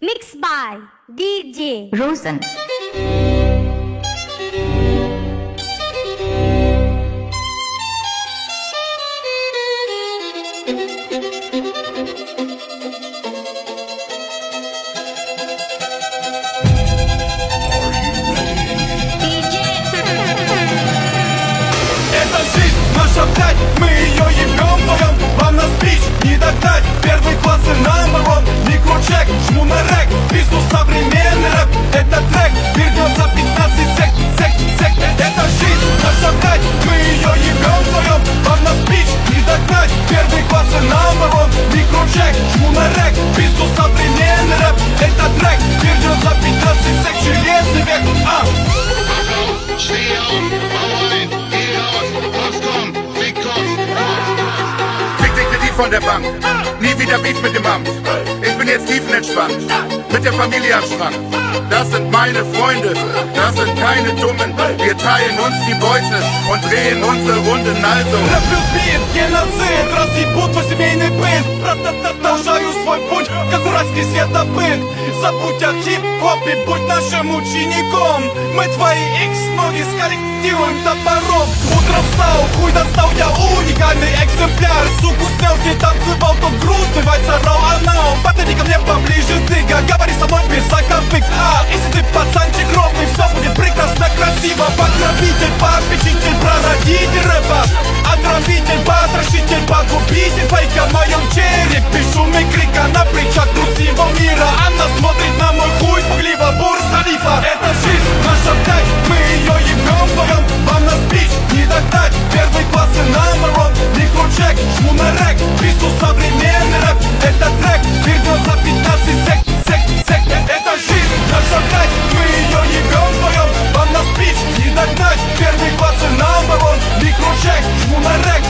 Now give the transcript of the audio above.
Mixed by DJ Rosen. Это жизнь наша, блядь, мы ее ебем вдвоем. Вам на спич не догнать, первый класс и number one. Микрочек, жму на рэк, пизду современный рэп. Это трек, вернет за 15 сек. Это жизнь наша, блядь, мы ее ебем вдвоем. Вам на спич не догнать, первый класс и number one. Микрочек, жму на рэк, пизду современный рэп. Это трек, вернет за 15 сек. Железный век, Steh auf, hau ein, geh raus, was kommt, Fick kommt. Fick den Kredit von der Bank, nie wieder Beef mit dem Amt. Ich bin jetzt tiefenentspannt, mit der Familie am Strand. Das sind meine Freunde, das sind keine Dummen. Wir teilen uns die Beute und drehen unsere Runden also. Рэп плюс бит, геноцид, разъебут твой семейный быт. Продолжаю свой путь, как уральский следопыт. Забудь о хип-хопе, будь нашим учеником. Мы твои икс-ноги скорректируем топором. Утром встал, хуй достал, я уникальный экземпляр. Суку снял, где танцевал, тот грустный вайс орал анал. Подойди ко мне поближе, ты говори со мной без заковык. Если ты пацанчик ровный, все будет прекрасно, красиво. Покровитель, попечитель, прародитель рэпа. Отравитель, потрошитель, погубитель фейка в моем черепе. Шум и крика на плечах грустивого мира. Она смотрит на мой хуй, пугливо, бурж халифа. Это жизнь наша, блядь, мы ее ебем вдвоем. Вам на спич не догнать, первый класс и number one. Микрочек, жму на рэк, пизду современный рэп. Это трек, вернет за 15 сек. Это жизнь наша, блядь, мы ее ебем вдвоем. Вам на спич не догнать, первый класс и number one. Микрочек, жму на рэк,